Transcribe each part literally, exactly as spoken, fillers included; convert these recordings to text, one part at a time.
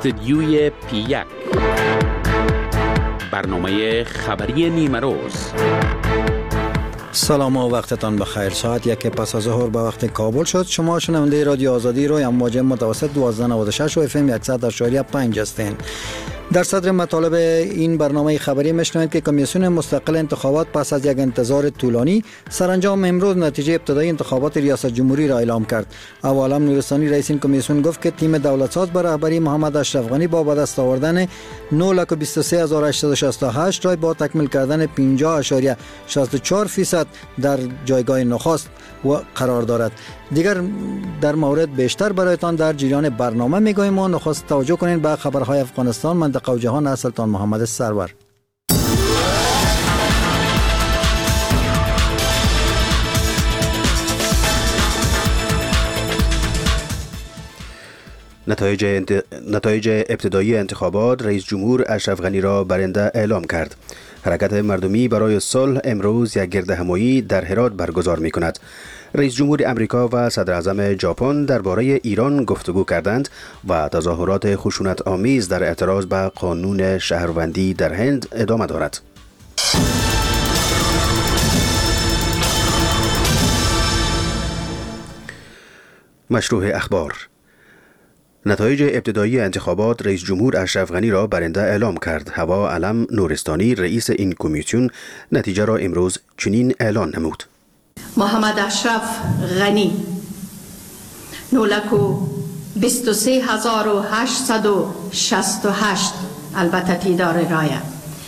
استدیوی پی یک، برنامه خبری نیمه روز. سلام و وقتتان بخیر. ساعت یک پس از ظهر به وقت کابل شد. شما شنونده رادیو آزادی روی امواج متوسط دوازده نود و شش و اف ام صد و شش و پنج هستین. در صدر مطالب این برنامه خبری میشنوید که کمیسیون مستقل انتخابات پس از یک انتظار طولانی سرانجام امروز نتیجه ابتدایی انتخابات ریاست جمهوری را اعلام کرد. ابوالعلم نورستانی رئیس این کمیسیون گفت که تیم دولتساز به رهبری محمد اشرف غنی با به دست آوردن نه لک و بیست و سه هزار و هشتصد و شصت و هشت رای با تکمیل کردن پنجاه اشاریه شصت و چهار درصد در جایگاه نخست و قرار دارد. دیگر در مورد بیشتر برایتان در جریان برنامه میگوییم و نخست توجه کنین به خبرهای افغانستان، منطقه و جهان از سلطان محمد سرور. نتایج, انت... نتایج ابتدایی انتخابات رئیس جمهور اشرف غنی را برنده اعلام کرد. حرکت مردمی برای صلح امروز یک گردهمایی در هرات برگزار می کند. رئیس جمهور امریکا و صدر اعظم ژاپن درباره ایران گفتگو کردند و تظاهرات خشونت آمیز در اعتراض به قانون شهروندی در هند ادامه دارد. مشروع اخبار. نتایج ابتدایی انتخابات رئیس جمهور اشرف غنی را برنده اعلام کرد. ابوالعلم نورستانی رئیس این کمیسیون نتیجه را امروز چنین اعلان نمود: محمد اشرف غنی نه لک و بیست و سه هزار و هشتصد و شصت و هشت، البته تعداد رای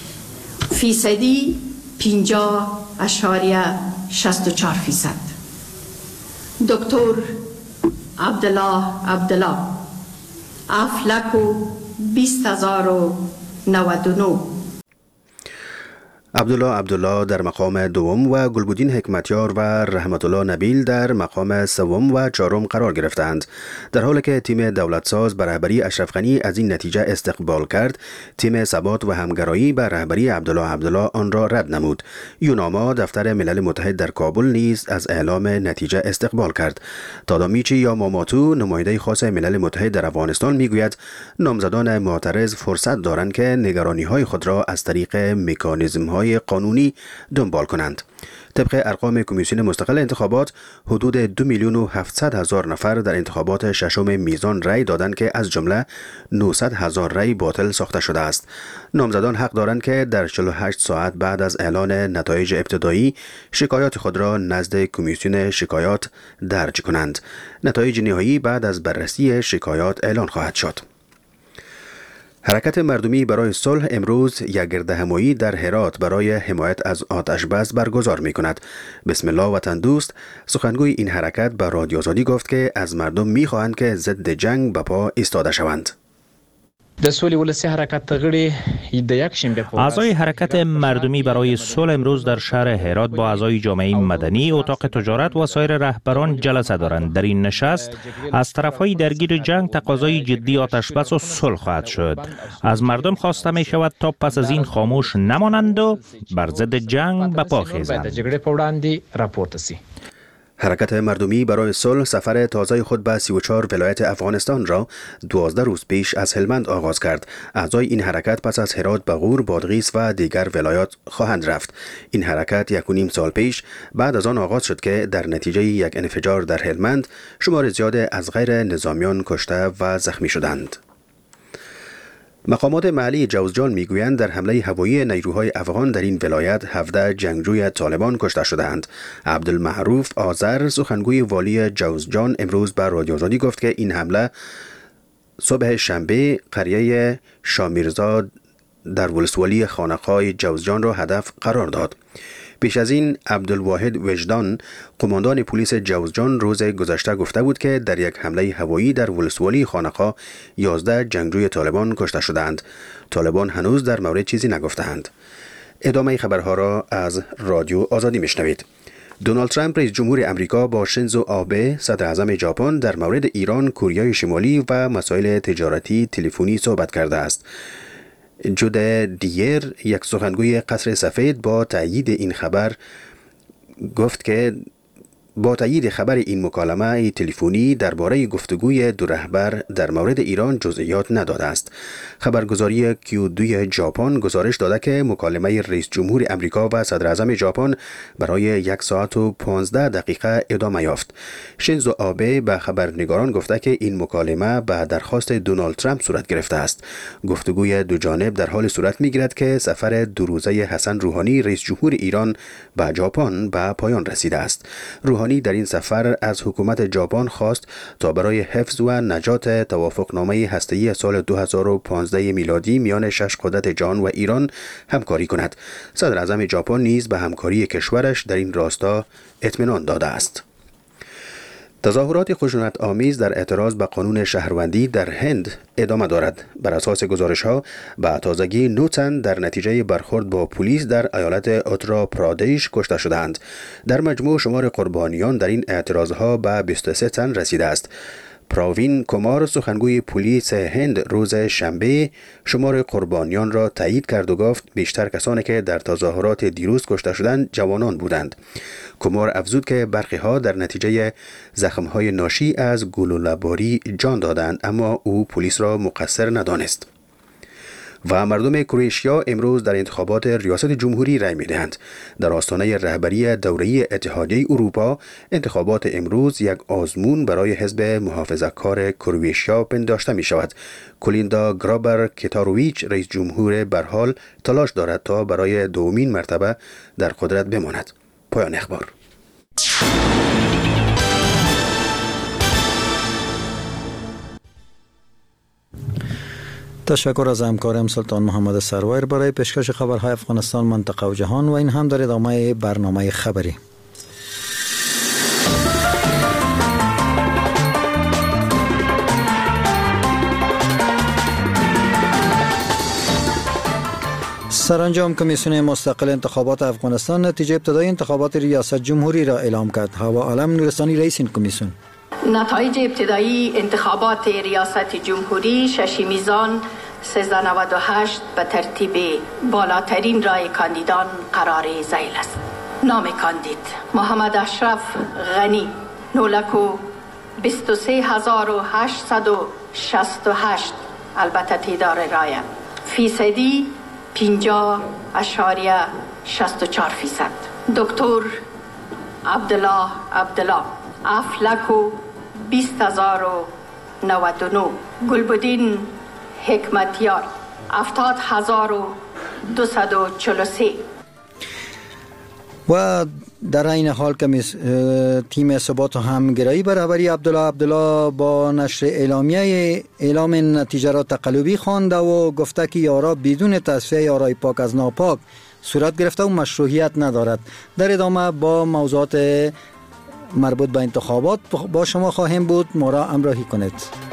فیصدی پنجاه اشاریه شصت و چهار فیصد. دکتر عبدالله عبدالله هفت لک و بیست هزار و نود و نه. عبدالله عبدالله در مقام دوم و گلبودین حکمتیار و رحمت الله نبیل در مقام سوم و چهارم قرار گرفتند. در حالی که تیم دولتساز به رهبری اشرف غنی از این نتیجه استقبال کرد، تیم ثبات و همگرایی به رهبری عبدالله عبدالله آن را رد نمود. یوناما دفتر ملل متحد در کابل نیز از اعلام نتیجه استقبال کرد. تادامیچی یا ماماتو نماینده خاص ملل متحد در افغانستان میگوید نامزدان معترض فرصت دارند که نگرانی‌های خود را از طریق مکانیزم‌های قانونی دنبال کنند. طبق ارقام کمیسیون مستقل انتخابات، حدود دو میلیون و هفتصد هزار نفر در انتخابات ششم میزان رای دادند که از جمله نهصد هزار رای باطل ساخته شده است. نامزدان حق دارند که در چهل و هشت ساعت بعد از اعلان نتایج ابتدایی شکایات خود را نزد کمیسیون شکایات درج کنند. نتایج نهایی بعد از بررسی شکایات اعلان خواهد شد. حرکت مردمی برای صلح امروز یک گردهمایی در هرات برای حمایت از آتش بس برگزار می کند. بسم الله وطن دوست سخنگوی این حرکت به رادیو آزادی گفت که از مردم می خواهند که ضد جنگ به پا ایستاده شوند. د سولې ولسی حرکت غړي د یک شنبه اعضای حرکت مردمی برای صلح امروز در شهر هرات با اعضای جامعه مدنی، اتاق تجارت و سایر رهبران جلسه دارند. در این نشست از طرفهای درگیر جنگ تقاضای جدی آتش بس و صلح خواهد شد. از مردم خواسته می شود تا پس از این خاموش نمانند و بر ضد جنگ به پا خیزند. حرکت مردمی برای صلح سفر تازه خود به سی و چهار ولایت افغانستان را دوازده روز پیش از هلمند آغاز کرد. اعضای این حرکت پس از هرات به غور، بادغیس و دیگر ولایات خواهند رفت. این حرکت یک و نیم سال پیش بعد از آن آغاز شد که در نتیجه یک انفجار در هلمند شمار زیاد از غیر نظامیان کشته و زخمی شدند. مقامات محلی جوزجان میگویند در حمله هوایی نیروهای افغان در این ولایت هفده جنگجوی طالبان کشته شدند. عبدالمعروف آذر سخنگوی والی جوزجان امروز به رادیو آزادی گفت که این حمله صبح شنبه قریه شامیرزا در ولسوالی خانقاه جوزجان را هدف قرار داد. پیش از این عبدالواحد وجدان قماندان پلیس جوزجان روز گذشته گفته بود که در یک حمله هوایی در ولسوالی خانقاه یازده جنگجوی طالبان کشته شدند. طالبان هنوز در مورد چیزی نگفتند. ادامه خبرها را از رادیو آزادی میشنوید. دونالد ترامپ رئیس جمهور امریکا با شینزو آبه صدر اعظم ژاپن در مورد ایران، کره شمالی و مسائل تجارتی تلفنی صحبت کرده است. جوده دیر یک سخنگوی قصر سفید با تایید این خبر گفت که با تایید خبر این مکالمه تلفنی درباره گفتگوی دو رهبر در مورد ایران جزئیات نداده است. خبرگزاری کیو دو ژاپن گزارش داده که مکالمه رئیس جمهور امریکا و صدر اعظم ژاپن برای یک ساعت و پانزده دقیقه ادامه یافت. شینزو آبه به خبرنگاران گفته که این مکالمه به درخواست دونالد ترامپ صورت گرفته است. گفتگوی دو جانب در حال صورت می‌گیرد که سفر دو روزه حسن روحانی رئیس جمهور ایران به ژاپن به پایان رسیده است. روحانی در این سفر از حکومت ژاپن خواست تا برای حفظ و نجات توافقنامه هسته‌ای سال دو هزار و پانزده میلادی میان شش قدرت جهان و ایران همکاری کند. صدر اعظم ژاپن نیز به همکاری کشورش در این راستا اطمینان داده است. تظاهرات خشونت آمیز در اعتراض به قانون شهروندی در هند ادامه دارد. بر اساس گزارش‌ها به تازگی نه تن در نتیجه برخورد با پلیس در ایالت اترا پرادیش کشته شدند. در مجموع شمار قربانیان در این اعتراضها به بیست و سه تن رسیده است. پراوین کمار سخنگوی پلیس هند روز شنبه شمار قربانیان را تایید کرد و گفت بیشتر کسانی که در تظاهرات دیروز کشته شدند جوانان بودند. کمار افزود که برخی ها در نتیجه زخم‌های ناشی از گلوله‌باری جان دادند، اما او پلیس را مقصر ندانست. و مردم کرواتیا امروز در انتخابات ریاست جمهوری رای می‌دهند. در آستانه رهبری دوره اتحادیه اروپا، انتخابات امروز یک آزمون برای حزب محافظه‌کار کرواتیا پنداشته می‌شود. کولیندا گرابر کتاروویچ رئیس جمهور برحال تلاش دارد تا برای دومین مرتبه در قدرت بماند. پایان اخبار. تشکر از همکارم سلطان محمد سرور برای پیشکش خبرهای افغانستان، منطقه و جهان، و این هم در ادامه برنامه خبری. سرانجام کمیسیون مستقل انتخابات افغانستان نتیجه ابتدای انتخابات ریاست جمهوری را اعلام کرد. هوا عالم نورستانی رئیس این کمیسیون: نتایج ابتدایی انتخابات ریاست جمهوری شش میزان سیصد و نود و هشت به ترتیب بالاترین رای کاندیدان قرار ذیل است. نام کاندید: محمد اشرف غنی، نولک و بیست و سه هزار و هشتصد و شصت و هشت، البته تعداد رای فیصدی پنجاه اشاریه شصت و چهار فیصد. دکتر عبدالله عبدالله، افلک و بیست هزار و نود و نه. گلبدین حکمتیار، هفتاد هزار و دویست و چهل و سه. و در این حال که تیم ثبات و همگرایی به رهبری عبدالله عبدالله با نشر اعلامیه اعلام نتیجه را تقلبی خوانده و گفته که یارا بدون تصفیه یارای پاک از ناپاک صورت گرفته و مشروعیت ندارد. در ادامه با موضوعات مربوط به انتخابات با شما خواهیم بود. ما را همراهی کنید.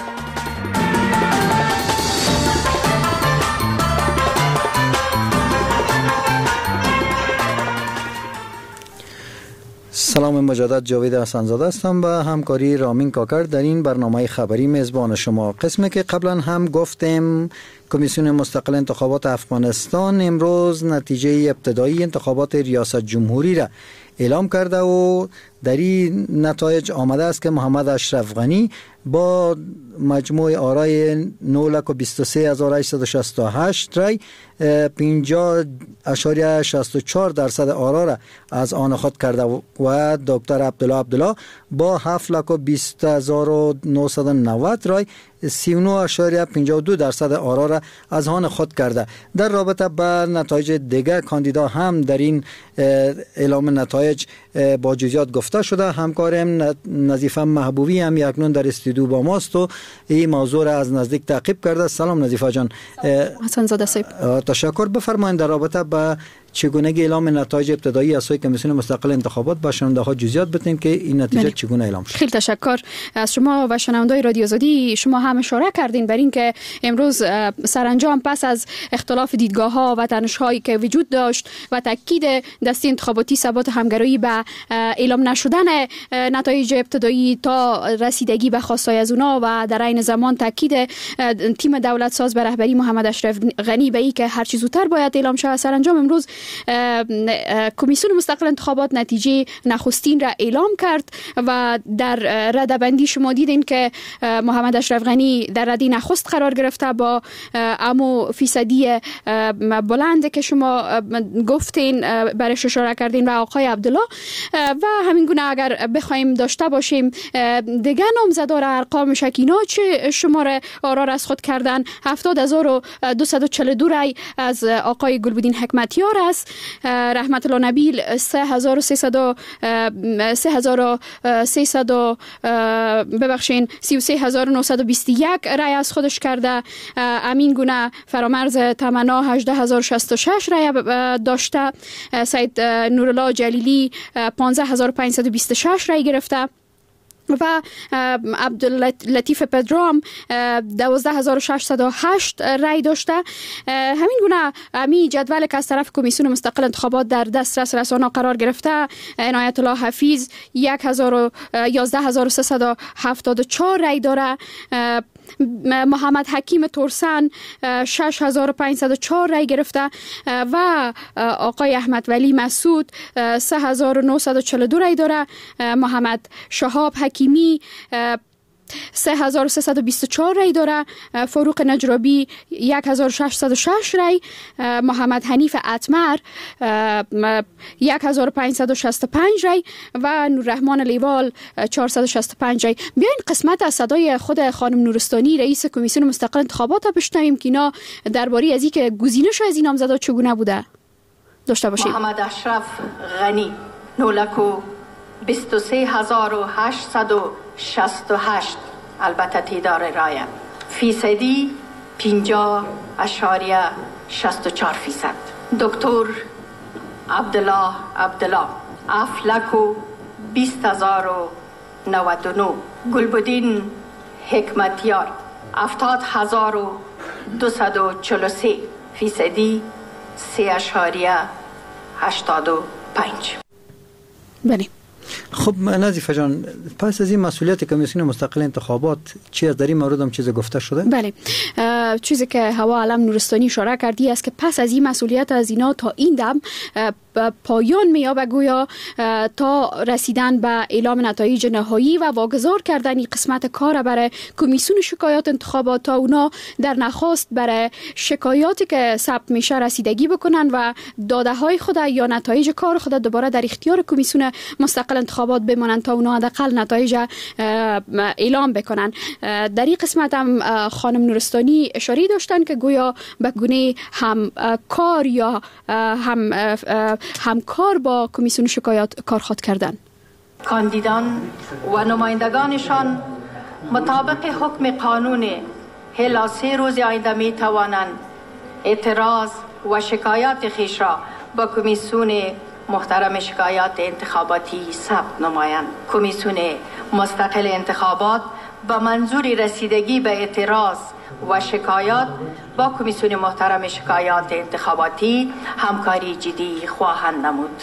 سلام مجدد، جاوید حسن‌زاده هستم و همکاری رامین کاکر در این برنامه خبری میزبان شما. قسمی که قبلا هم گفتیم کمیسیون مستقل انتخابات افغانستان امروز نتیجه ابتدایی انتخابات ریاست جمهوری را اعلام کرده و در این نتایج آمده است که محمد اشرف غنی با مجموع آرای نه لک و بیست و سه هزار و هشتصد و شصت و هشت رای پنجاه اشاریه شصت و چهار درصد آرا را از آن خود کرده و دکتر عبدالله عبدالله با هفت لک و بیست هزار و نهصد و نود رای سی و نه اشاریه پنجاه و دو درصد آرا را از آن خود کرده. در رابطه با نتایج دیگر کاندیدا هم در این اعلام نتایج با جزئیات گفته شده. همکارم نظیفه محبوبی هم یکنون در استودیو با ماست و این موضوع را از نزدیک تعقیب کرده. سلام نظیفه جان. حسن زاده صاحب. تشکر. بفرمایید در رابطه با چگونگی اعلام نتایج ابتدایی از سوی کمیسیون مستقل انتخابات با شنونده ها جزئیات بدین که این نتیجه چگونه اعلام شد. خیلی تشکر از شما و شنوندای رادیو آزادی. شما هم اشاره کردین بر این که امروز سرانجام پس از اختلاف دیدگاه ها و تنش هایی که وجود داشت و تاکید دسته انتخاباتی ثبات همگرایی به اعلام نشدن نتایج ابتدایی تا رسیدگی به خواستای از اونا و در عین زمان تاکید تیم دولت ساز به رهبری محمد اشرف غنی به این که هر چیز زودتر باید اعلام شود، سرانجام امروز کمیسیون مستقل انتخابات نتیجه نخستین را اعلام کرد و در رده‌بندی شما دیدین که محمد اشرف غنی در رده نخست قرار گرفته با امو فیصدی بلند که شما گفتین برش اشاره کردین و آقای عبدالله و همین گونه اگر بخوایم داشته باشیم دیگه نامزدار ارقام شکینا چه شماره آرا از خود کردن هفتاد هزار و دویست و چهل و دو رای از آقای گلبدین حکمتیار است. رحمت الله نبیل سه هزار و سیصد ببخشین سی و سه هزار و نهصد و بیست و یک رای از خودش کرده. امین گونه فرامرز تمنا هجده هزار و شصت و شش رای داشته. سید نورالله جلیلی پانزده هزار و پانصد و بیست و شش رای گرفته و عبداللطیف پدرام دوازده هزار و ششصد و هشت رای داشته. همین گونه امی جدول که از طرف کمیسیون مستقل انتخابات در دسترس رسانه‌ها قرار گرفته، عنایت الله حفیظ یازده هزار و سیصد و هفتاد و چهار رای داره. محمد حکیم ترسن شش هزار و پانصد و چهار رای گرفته و آقای احمد ولی مسعود سه هزار و نهصد و چهل و دو رای داره. محمد شهاب حکیمی سه هزار و سیصد و بیست و چهار رای داره. فاروق نجرابی یک هزار و ششصد و شش رای. محمد حنیف اتمر یک هزار و پانصد و شصت و پنج رای و نوررحمان لیوال چهارصد و شصت و پنج رای. بیاین قسمت از صدای خود خانم نورستانی رئیس کمیسیون مستقل انتخابات بشنویم که اینا درباره از اینکه گزینش از این نامزدا چگونه بوده داشته باشیم. محمد اشرف غنی نولکو بیست و سه هزار و هشتصد و شصت و هشت البته تعداد رای فیصدی پنجاه اشاریه شصت و چهار فیصد. دکتر عبدالله عبدالله افلکو بیست هزار و نود و نه. گلبدین حکمتیار هفتاد هزار و دویست و چهل و سه فیصدی سه اشاریه هشتاد و پنج. بله. خب نظیفه جان، پس از این مسئولیت کمیسیون مستقل انتخابات چی از در این مورد هم چیز گفته شده؟ بله، چیزی که هوا علم نورستانی اشاره کردی است که پس از این مسئولیت از اینا تا این دم پایان میابه گویا تا رسیدن به اعلام نتایج نهایی و واگذار کردن این قسمت کار برای کمیسیون شکایات انتخابات تا اونا در نخست برای شکایاتی که ثبت میشه رسیدگی بکنن و داده های خود یا نتایج کار خود دوباره در اختیار کمیسیون مستقل انتخابات بمانند تا اونا حداقل نتایج اعلام بکنن. در این قسمت هم خانم نورستانی اشاره داشتن که گویا به گونه هم کار یا هم همکار با کمیسیون شکایات کارخواد کردن. کاندیدان و نمایندگانشان مطابق حکم قانون الی سه روز آینده می توانند اعتراض و شکایات خویش را با کمیسیون محترم شکایات انتخاباتی ثبت نمایند. کمیسیون مستقل انتخابات با منظور رسیدگی به اعتراض و شکایات با کمیسیون محترم شکایات انتخاباتی همکاری جدی خواهند نمود.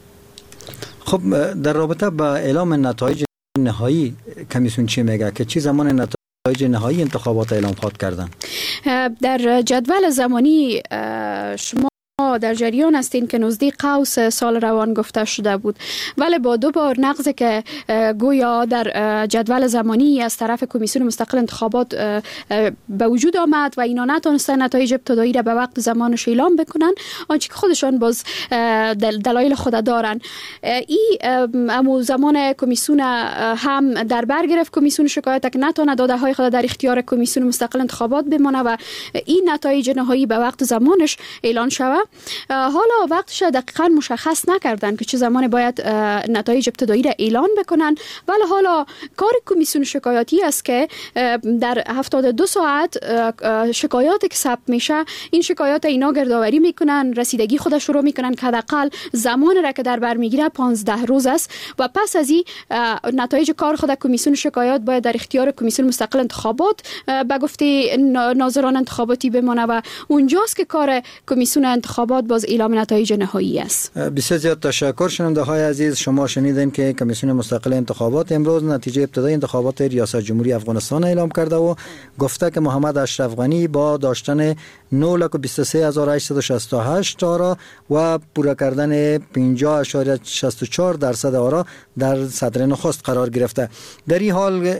خب در رابطه با اعلام نتایج نهایی کمیسیون چی میگه که چی زمان نتایج نهایی انتخابات اعلام خواهد کردن؟ در جدول زمانی شما در جریان هستین که نزدیک قوس سال روان گفته شده بود، ولی با دو بار نقض که گویا در جدول زمانی از طرف کمیسیون مستقل انتخابات به وجود آمد و اینا نتونستن نتایج ابتدایی را به وقت زمانش اعلام بکنن، آنچه که خودشان باز دلایل خود دارن. این امو زمان کمیسیون هم در بر گرفت کمیسیون شکایت که نتونه داده های خود در اختیار کمیسیون مستقل انتخابات بمانه و این نتایج نهایی به وقت زمانش اعلان شود. حالا وقتش دقیقا مشخص نکردن که چه زمان باید نتایج ابتدایی را اعلان بکنن، ولی حالا کار کمیسیون شکایاتی است که در هفتاد و دو ساعت شکایاتی که ثبت میشه این شکایات اینا گردآوری میکنن، رسیدگی خودش شروع میکنن که حداقل زمان را که در بر میگیره پانزده روز است و پس از این نتایج کار خود کمیسیون شکایات باید در اختیار کمیسیون مستقل انتخابات به گفته ناظران انتخاباتی بمانه و اونجاست که کار کمیسیون انتخابات انتخابات باز اعلام نتایج نهایی است. بسیار زیاد تشکر. شنونده های عزیز، شما شنیدین که کمیسیون مستقل انتخابات امروز نتیجه ابتدایی انتخابات ریاست جمهوری افغانستان اعلام کرده و گفته که محمد اشرف غنی با داشتن نه لک و بیست و سه هزار و هشتصد و شصت و هشت آرا و پورا کردن پنجاه اشاریه شصت و چهار درصد آرا در صدر نخست قرار گرفته. در این حال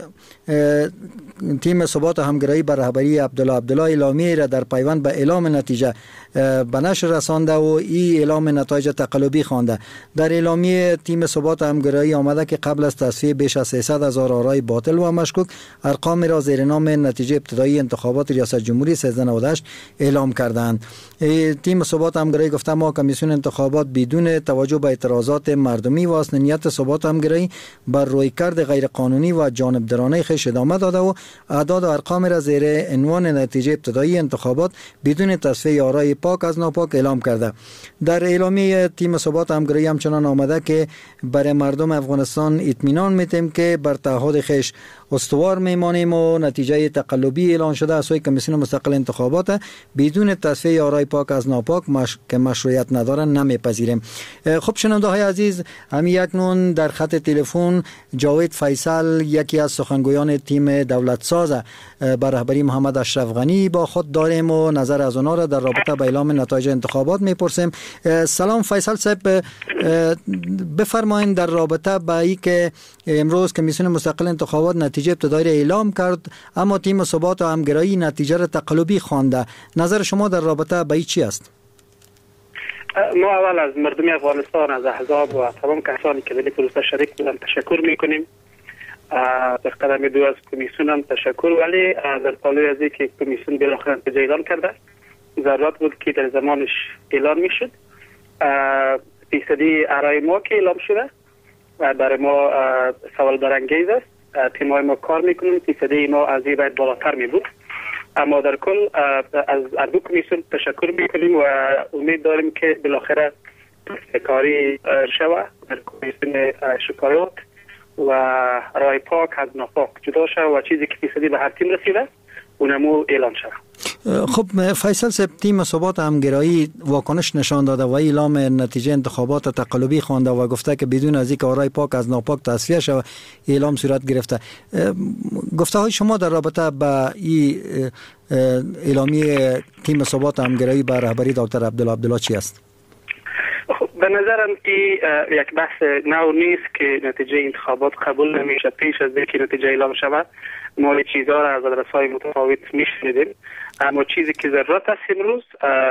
تیم ثبات و همگرایی بر رهبری عبدالله عبدالله اعلامیه را در پیوند به اعلام نتیجه به نشر رسانده و این اعلام نتایج تقلبی خوانده. در اعلامیه تیم ثبات و همگرایی آمده که قبل از تصفیه بیش از سیصد هزار آرای باطل و مشکوک ارقام را زیر نام نتیجه ابتدایی انتخابات ریاست جمهوری سیزده نود و هشت اعلام کردند. تیم ثبات و همگرایی گفته ما کمیسیون انتخابات بدون توجه به اعتراضات مردمی و اصلاحیت ثبات و همگرایی بر رویکرد غیر قانونی و جانبدارانه خویش ادامه داده و اعداد و ارقام را زیر عنوان نتیجه ابتدایی انتخابات بدون تصفیه آرای پاک از ناپاک اعلام کرده. در اعلامیه تیم ثبات و همگرایی همچنان آمده که برای مردم افغانستان اطمینان میتیم که بر تعهد خویش استوار میمانیم و نتیجه تقلبی اعلان شده از سوی کمیسیون مستقل انتخابات بدون تصفیه آرای پاک از ناپاک مش... که مشروعیت نداره نمیپذیریم. خب شنونده های عزیز، همین اکنون در خط تلفن جاوید فیصل، یکی از سخنگویان تیم دولت ساز بر رهبری محمد اشرف غنی با خود داریم و نظر از اونا را در رابطه با اعلام نتایج انتخابات میپرسیم. سلام فیصل صاحب، بفرمایید در رابطه با این که امروز کمیسیون مستقل انتخابات نتیجه ابتدایی را اعلام کرد اما تیم ثبات و همگرایی نتیجه را تقلبی خوانده، نظر شما در رابطه با این چی است؟ ما اول از مردم افغانستان، از احزاب و تمام کسانی که در این پروسه شریک بودن تشکر میکنیم. در قدم دو از کمیسیون هم تشکر، ولی در پالوی از اینکه کمیسیون بالاخره نتیجه اعلام کرده ضرورت بود که در زمانش اعلان میشد. فیصدی آرای ما که اعلام شده و برای ما سوال برانگیز است. تیمای ما کار میکنیم، فیصدی ما از این باید بالاتر می بود، اما در کل از اردو کمیسیون تشکر میکنیم و امید داریم که بالاخره کاری شود در کمیسیون شکایات و رای پاک از ناپاک جدا شد و چیزی که فیصدی به هر تیم رسیده اونمو اعلان شد. خب فیصل صاحب، تیم ثبات همگرایی واکنش نشان داده و اعلام نتیجه انتخابات تقلبی خوانده و گفته که بدون از اینکه آرای پاک از ناپاک تصفیه شود اعلام صورت گرفته. گفته های شما در رابطه با این اعلامیه تیم ثبات همگرایی بر رهبری دکتر عبدالله عبدالله چی است؟ به نظرم که یک بحث نو نیست که نتیجه انتخابات قبول نمیشه. پیش از اینکه نتیجه اعلام شود ما چیزها را از آدرس‌های متفاوت میشنیدیم، اما چیزی که ضرورت است امروز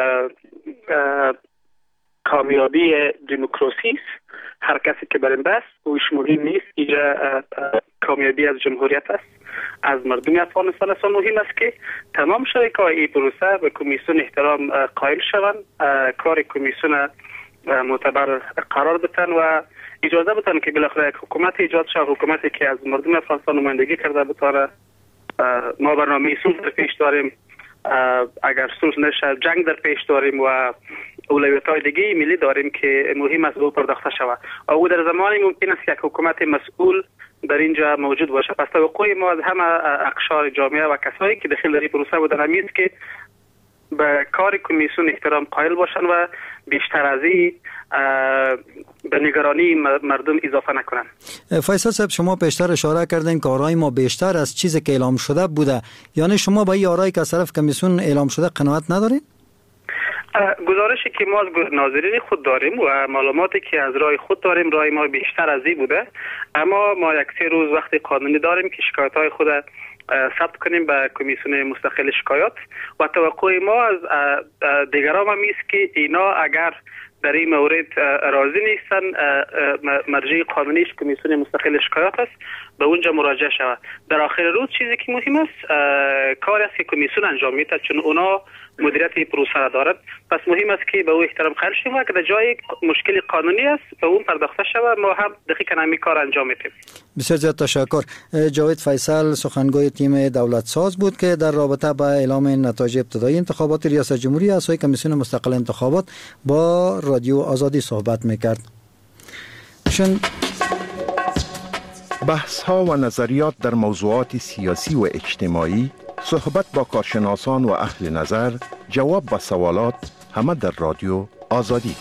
کامیابی دموکراسی است. هر کسی که بر این بحث اوش مهم نیست، اینجا کامیابی از جمهوریت است، از مردم افغانستان است. مهم است که تمام شریکای این پروسه به کمیسیون احترام قائل شوند، کار کمیسیون معتبر قرار بدن و اجازه بدن که بالاخره یک حکومت ایجاد شود، حکومتی که از مردم افغانستان نمایندگی کرده بتونه. ما برنامه صلح در پیش داریم، اگر صلح نشه جنگ در پیش داریم و اولویت‌های دیگه ملی داریم که مهم است به پرداخته شود. او در زمانی ممکن است که یک حکومت مسئول در اینجا موجود باشه. پس توقع ما از همه اقشار جامعه و کسایی که داخل در این پروسه بودن همین است که به کار کمیسیون احترام قائل باشن و بیشتر از این به نگرانی مردم اضافه نکنن. فیصل صاحب، شما پیشتر اشاره کردین که آرای ما بیشتر از چیزی که اعلام شده بوده، یعنی شما با این آرایی که از طرف کمیسیون اعلام شده قناعت ندارین؟ گزارشی که ما از ناظرین خود داریم و معلوماتی که از رای خود داریم، رای ما بیشتر از این بوده، اما ما یک سه روز وقت قانونی داریم که شکایت‌های خود ثبت کنیم به کمیسیون مستقل شکایات و توقع ما از دیگران هم است که اینا اگر در این مورد راضی نیستن مرجع قانونیش کمیسیون مستقل شکایات است، به اونجا مراجعه شود. در آخر روز چیزی که مهم است کاری است که کمیسیون انجام میده، چون اونا مدیریت این پروسه را دارد. پس مهم است که به او احترام قائل شویم و که در جای مشکل قانونی است به اون پرداخته شود، ما هم دقیقاً همین کار انجام میدیم. بسیار زیاد تشکر. جاوید فیصل سخنگوی تیم دولت ساز بود که در رابطه با اعلام نتایج ابتدایی انتخابات ریاست جمهوری از سوی کمیسیون مستقل انتخابات با رادیو آزادی صحبت میکرد. شن... بحث ها و نظریات در موضوعات سیاسی و اجتماعی، صحبت با کارشناسان و اهل نظر، جواب به سوالات همه در رادیو آزادی.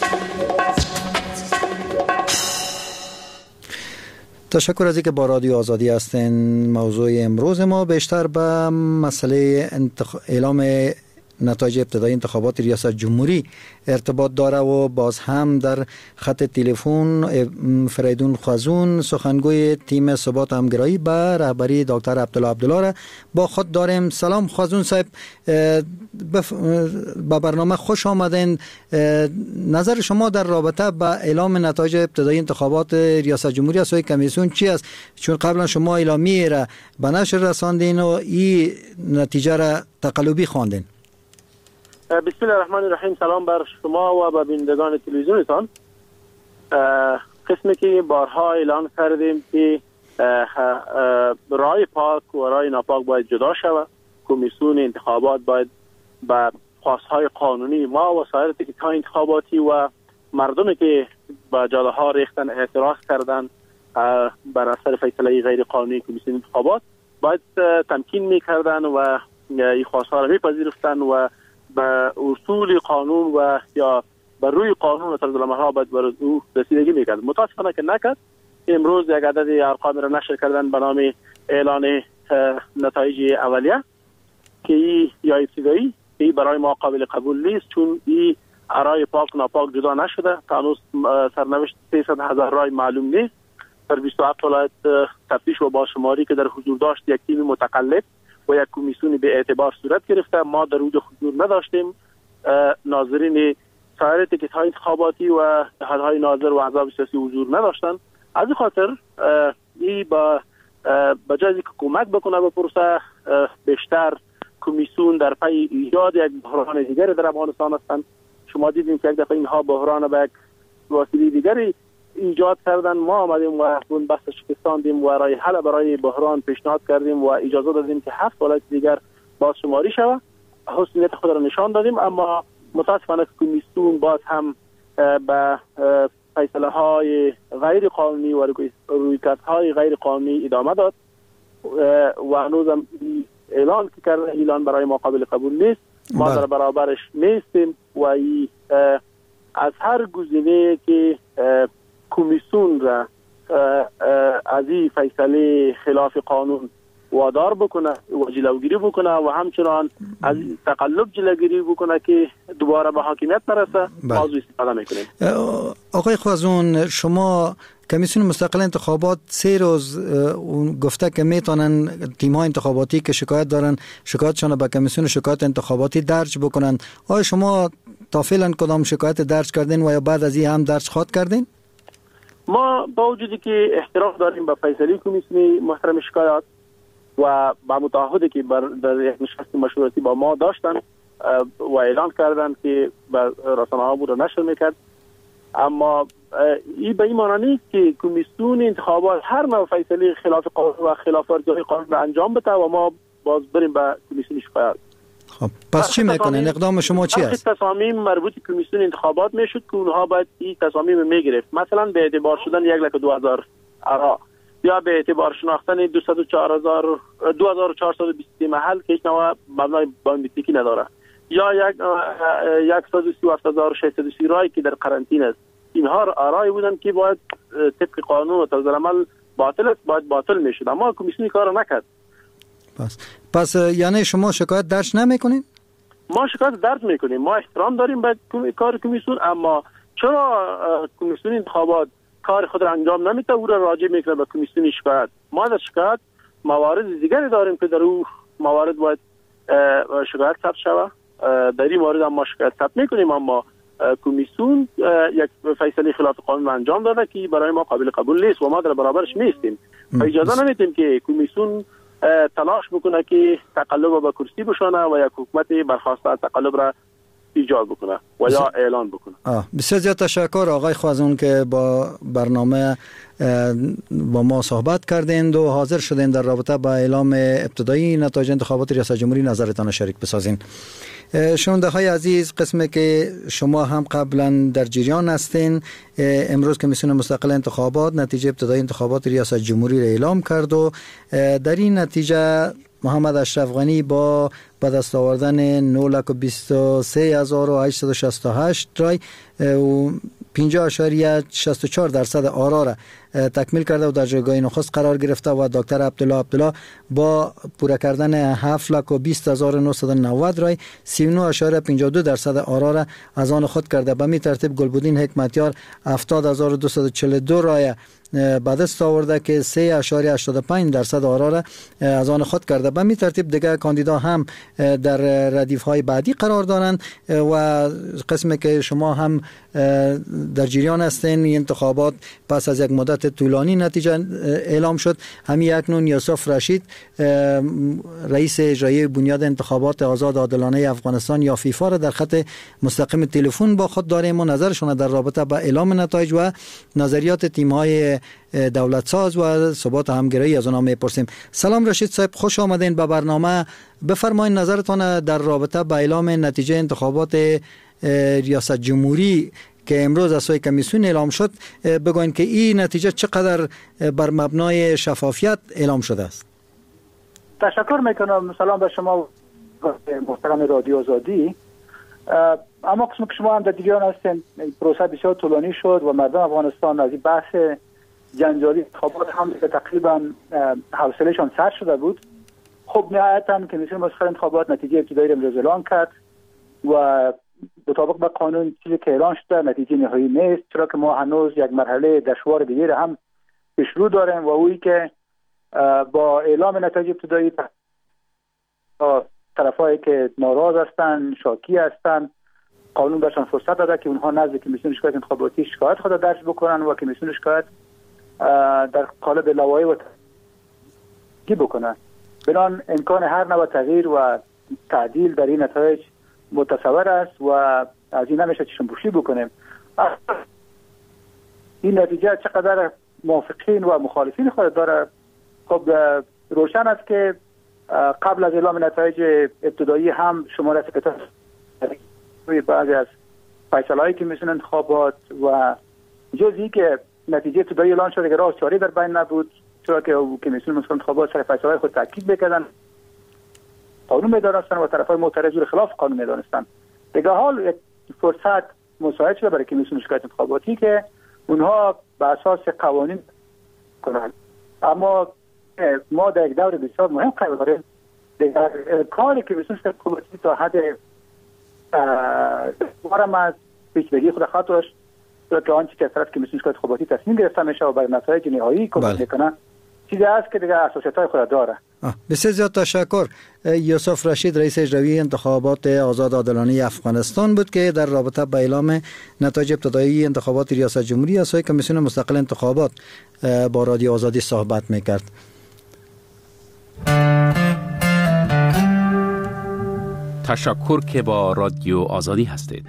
تشکر از اینکه با رادیو آزادی هستین. موضوع امروز ما بیشتر به مسئله انتخ... اعلام نتایج ابتدایی انتخابات ریاست جمهوری ارتباط داره و باز هم در خط تلفن فریدون خوازون سخنگوی تیم ثبات همگرایی به رهبری دکتر عبدالله عبدالله را با خود داریم. سلام خوازون صاحب، به برنامه خوش آمدین. نظر شما در رابطه با اعلام نتایج ابتدایی انتخابات ریاست جمهوری از سوی کمیسیون چی است؟ چون قبلا شما اعلامیه را به نشر رساندین و این نتیجه را تقلبی خواندین. بسم الله الرحمن الرحیم. سلام بر شما و به بینندگان تلویزیونتان. قسمی که بارها اعلان کردیم که رای پاک و رای ناپاک باید جدا شود. کمیسیون انتخابات باید به خواستهای قانونی ما و سایر تکیه‌های انتخاباتی و مردمی که به جاده ها ریختن اعتراض کردن بر اثر فیصله غیر قانونی کمیسیون انتخابات باید تمکین میکردن و این خواستها را میپذیرفتن و به اصول قانون و یا بر روی قانون و طرزالعمل ها باید بر او رسیدگی میکرد. متاسفانه که نکرد. امروز یک عدد ارقام را نشر کردن به نام اعلان نتایج اولیه که ای یا ابتدایی ای برای ما قابل قبول نیست، چون ای رای پاک ناپاک جدا نشده. تا هنوز سرنوشت سیصد هزار رای معلوم نیست. در بیست و هفت ولایت تفتیش و بازشماری که در حضور داشت یک تیم متقلب و یک کمیسیون به اعتبار صورت گرفته. ما در اونجا حضور نداشتیم. ناظرین سایر تکیه‌های انتخاباتی و نهادهای ناظر و احزاب سیاسی حضور نداشتن. از این خاطر این با بجای اینکه کمک بکنه به پروسه، بیشتر کمیسیون در پی ایجاد یک بحران دیگری در افغانستان هستند. شما دیدیم که یک دفعه اینها بحران به یک وسیله دیگری ایجاد کردن. ما آمدیم و اون بحث شکستاندیم و راه حل برای بحران پیشنهاد کردیم و اجازه دادیم که هفت ولایت دیگر بازشماری شود. حسنیت خود را نشان دادیم، اما متاسفانه کمیسیون باز هم به فیصله های غیر قانونی و رویکردهای غیر قانونی ادامه داد و هنوز هم اعلان که کرده اعلان برای ما قابل قبول نیست. ما در برابرش نیستیم و ای از هر گزینه که کمیسیون را از این فیصله خلاف قانون وادار بکنه و جلوگیری بکنه و همچنان از تقلب جلوگیری بکنه که دوباره به حاکمیت نرسه، موضوع استفاده میکنیم. آقای خوازون، شما کمیسیون مستقل انتخابات سه روز گفته که میتونن تیم‌های انتخاباتی که شکایت دارن شکایتشون به کمیسیون شکایت انتخاباتی درج بکنن. آیا شما تا فعلا کدام شکایت درج کردین و یا بعد از این هم درج خواهد کردین؟ ما با وجودی که احترام داریم به فیصله کمیسیون محترم شکایات و با متعهدی که در یک نشست مشورتی با ما داشتن و اعلان کردن که به رسانه‌ها بود نشر میکرد، اما این به این معنی نیست که کمیسیون انتخابات هر نوع فیصله خلاف قانون و خلاف ورزی قانون را انجام بده و ما باز بریم به کمیسیون شکایت. خب پس چی میکنن؟ اقدام شما چی است؟ تصامیم مربوط کمیسیون انتخابات میشد که اونها باید این تصامیم میگرفت. مثلا به اعتبار شدن یک لک دو هزار آرا یا به اعتبار شناختن دویست و چهار هزار دو هزار و چهارصد و بیست محل که هیچ نوع مبنای بیومتریکی نداره، یا یک صد و سی و هفت هزار و ششصد و سی رای که در قرنطینه است. اینها آرای بودن که باید طبق قانون و طرزالعمل باطل است، باید باطل میشد، اما کمیسیون کار نکرد. پس پس یعنی شما شکایت درج نمیکنین؟ ما شکایت درج میکنیم. ما احترام داریم به کار کمیسیون، اما چرا کمیسیون انتخابات کار خود را انجام نمیده او را راجع میکنه به کمیسیون شکایت؟ ما در شکایت موارد دیگری داریم که در او موارد باید شکایت ثبت شود. در این مورد هم ما شکایت ثبت میکنیم، اما کمیسیون یک فیصله خلاف قانون انجام داده که برای ما قابل قبول نیست و ما در برابرش نیستیم. اجازه نمیدیم که کمیسیون تلاش بکنه که تقلب به کرسی بشانه و یک حکومت برخواسته از تقلب را ایجاد بکنه و یا اعلان بکنه. بسیار زیاد تشکر آقای خوازون که با برنامه با ما صحبت کردند و حاضر شدین در رابطه با اعلام ابتدایی نتایج انتخابات ریاست جمهوری نظرتان شریک بسازین. شنونده های عزیز، قسمی که شما هم قبلا در جریان هستین، امروز کمیسیون مستقل انتخابات نتیجه ابتدایی انتخابات ریاست جمهوری را اعلام کرد و در این نتیجه محمد اشرف غنی با به دست آوردن نه لک و بیست و سه هزار و هشتصد و شصت و هشت رای و پنجاه اشاریه شصت و چهار درصد آرا را تکمیل کرده و در جایگاه نخست قرار گرفته و دکتر عبدالله عبدالله با پورا کردن هفت لک و بیست هزار و نهصد و نود رای سی و نه اشاریه پنجاه و دو درصد آرا را از آن خود کرده. به می ترتیب گلبدین حکمتیار هفتاد هزار و دویست و چهل و دو رای به دست آورده که سه اشاریه هشتاد و پنج درصد آرا را از آن خود کرده. به می ترتیب دیگر کاندیدا هم در ردیف های بعدی قرار دارند و قسمی که شما هم در جریان هستین انتخابات پس از یک مدت طولانی نتیجه اعلام شد. همین اکنون یوسف رشید رئیس اجرایی بنیاد انتخابات آزاد عادلانه افغانستان یا فیفا را در خط مستقیم تلفن با خود داریم و نظرشون در رابطه با اعلام نتایج و نظریات تیم های دولت ساز و ثبات همگرایی از آنها میپرسیم. سلام رشید صاحب، خوش آمدین به برنامه. بفرمایید نظرتان در رابطه با اعلام نتیجه انتخابات ریاست جمهوری که امروز از سوی کمیسیون اعلام شد. بگوین که این نتیجه چقدر بر مبنای شفافیت اعلام شده است. تشکر میکنم. سلام به شما محترم رادیو آزادی. اما قسم که شما هم در جریان هستین پروسه بسیار طولانی شد و مردم افغانستان از این بحث جنجالی انتخابات هم تقریبا حوصلهشان سر شده بود. خب نهایتا کمیسیون مسخر انتخابات نتیجه ابتدایی را امروز اعلام کرد و مطابق به قانون چیزی که اعلان شده نتیجه نهایی نیست، چرا که ما هنوز یک مرحله دشوار دیگه هم پیش رو داریم و اویی که با اعلام نتایج ابتدایی طرفایی که ناراض هستن، شاکی هستن، قانون بهشان فرصت داده که اونها نزد کمیسیون شکایت انتخاباتی شکایت خود درج بکنن و کمیسیون شکایت در قالب لوایح و تغییر بکنن. بنان امکان هر نوع تغییر و تعدیل در این نتایج متصور است و از این نمیشه چشم پوشی بکنیم. این نتیجه چقدر موافقین و مخالفین خود داره. خب روشن است که قبل از اعلام نتایج ابتدایی هم شماره سکرتر روی بعضی از فیصله‌های کمیسیون انتخابات و جزئی که نتیجه ابتدایی اعلان شده که راه چاره در بین نبود، چرا که کمیسیون انتخابات سر فیصله‌های خود تاکید می‌کردن، قانون می‌دانستن و طرفای معترض رو خلاف قانون می‌دانستن. دیگه حال یک فرصت مساعد شده برای کمیسیون شکایت انتخاباتی که اونها به اساس قوانین کنند. اما ما در یک دور بسیار مهم قرار داریم. در کار کمیسیون شکایت انتخاباتی تا حد وارم از پیچیدگی خود خواهد داشت، چرا که آنچه که از طرف کمیسیون شکایت انتخاباتی تصمیم گرفته میشه و برای نتایج نهایی کمک میکنه چیزی است که دیگه اساسیت‌های خود داره. بسیار زیاد تشکر. یوسف رشید رئیس اجرایی انتخابات آزاد عادلانه افغانستان بود که در رابطه با اعلام نتایج ابتدایی انتخابات ریاست جمهوری از سوی کمیسیون مستقل انتخابات با رادیو آزادی صحبت میکرد. تشکر که با رادیو آزادی هستید.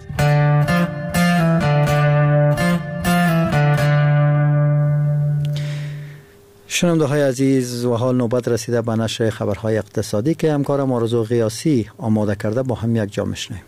شنونده های عزیز و حال نوبت رسیده به نشر خبرهای اقتصادی که همکارم آرزو قیاسی آماده کرده، با هم یک جا میشنویم.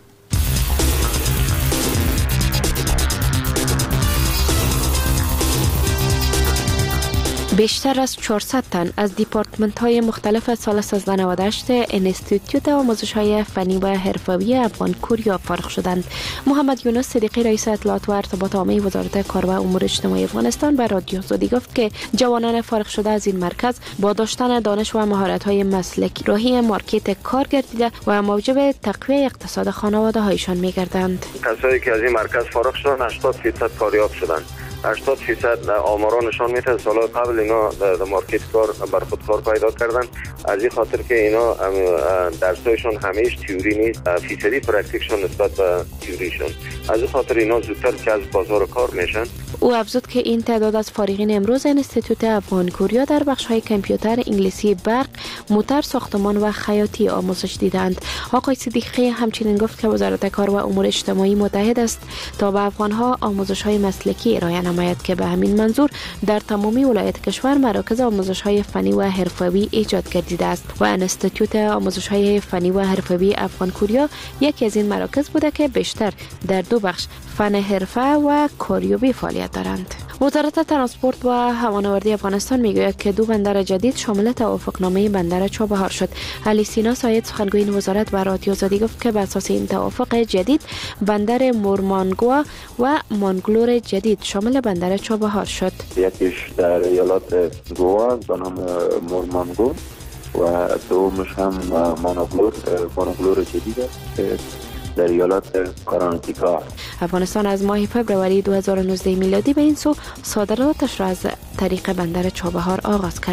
بیشتر از چهارصد تن از دیپارتمنت های مختلف سال سیزده نود و هشت انستیتوت آموزش های فنی و حرفه‌ای افغان کوریا فارغ شدند. محمد یونس صدیقی رئیس اطلاعات و ارتباط عامه وزارت کار و امور اجتماعی افغانستان به رادیو آزادی گفت که جوانان فارغ شده از این مرکز با داشتن دانش و مهارت های مسلکی راهی مارکت کار گردیده و موجب تقویت اقتصاد خانواده هایشان می‌گردند. کسایی که از این مرکز فارغ شدند هشتاد درصد کاریاب شدند. هشتاد درصد آمارا نشان میده سال قبل اینا در مارکت کار بر خود کار پیدا کردن، از این خاطر که اینا درسایشون همیشه تئوری نیست، فیصدی پرکتیکشون نسبت به تئوریشون، از این خاطر اینا زودتر که از بازار کار میشن. او افزود که این تعداد از فارغین امروز انستیتوت افغان کوریا در بخش‌های کامپیوتر، انگلیسی، برق، موتور، ساختمان و خیاطی آموزش دیدند. آقای صدیقی همچنین گفت که وزارت کار و امور اجتماعی متحد است تا به افغان‌ها آموزش‌های مسلکی ارائه نماید که به همین منظور در تمامی ولایت کشور مراکز آموزش‌های فنی و حرفه‌ای ایجاد گردیده است و انستیتوت آموزش‌های فنی و حرفه‌ای افغان کوریا یکی از این مراکز بوده که بیشتر در دو بخش فن حرفه و کاریابی فعالیت دارند. وزارت ترانسپورت و هوانوردی افغانستان میگوید که دو بندر جدید شامل توافقنامه بندر چابهار شد. علی سینا ساید سخنگوی وزارت بر رادیو آزادی گفت که بر اساس این توافق جدید بندر مورمانگوا و مانگلور جدید شامل بندر چابهار شد. یکیش در ایالات گوا به نام مورمانگو و دومش هم مانگلور مانگلور جدید است که در ایالات کارانتیکا. افغانستان از ماه فوریه دو هزار و نوزده میلادی به این سو صادراتش را از طریق بندر چابهار آغاز کرد.